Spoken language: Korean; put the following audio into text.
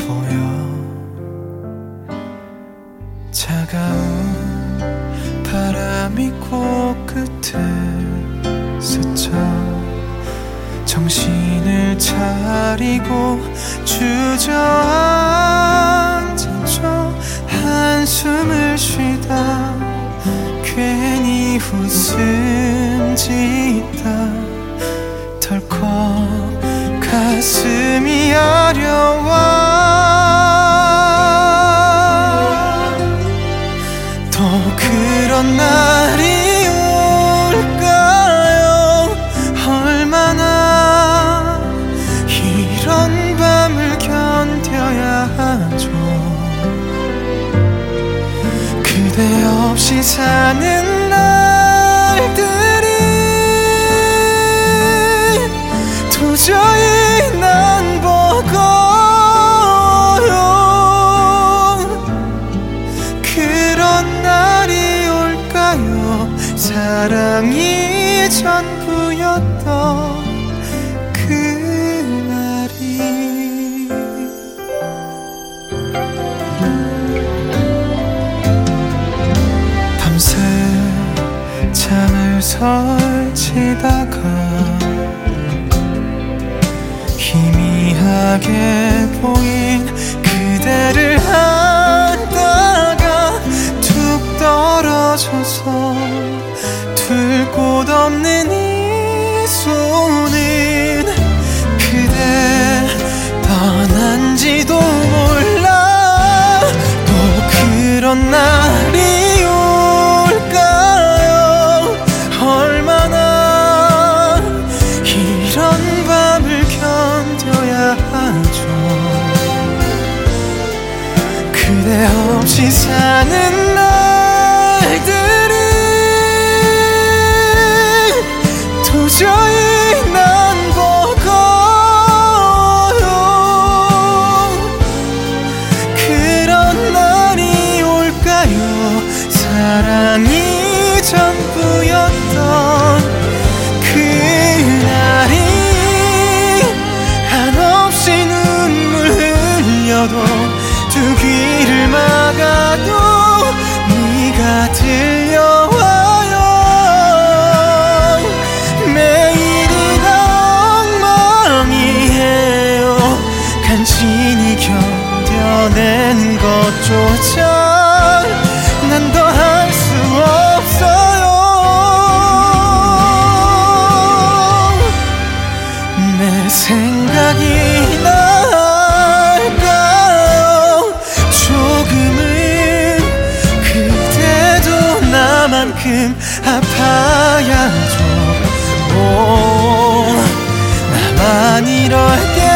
보여. 차가운 바람이 코끝을 스쳐 정신을 차리고 주저앉은 척 한숨을 쉬다 괜히 웃음 짓다 덜컥 가슴이 아려와. 또 그런 날이 올까요? 얼마나 이런 밤을 견뎌야 하죠. 그대 없이 사는 날들이 도저히 난 버거요. 그런 날이 올까요? 사랑이 전부였던 그날이. 밤새 잠을 설치다가 희미하게 보인 그대를 안다가 툭 떨어져서 둘 곳 없는 이 손은 그대 떠난지도 몰라. 또 그런 날이 올까요? 얼마나 이런 밤을 견뎌야 하죠. 그대 없이 사는 날들이 도저히 난 버거요. 그런 날이 올까요? 사랑이 전부였던 그날이. 한없이 눈물 흘려도 두 귀를 막아도 네가 들려와요. 매일이 엉망이에요. 간신히 견뎌내는 것조차 난 더 할 수 없어요. 내 생각이 날까요? 조금은 그대도 나만큼 아파야죠. 나만 이럴 게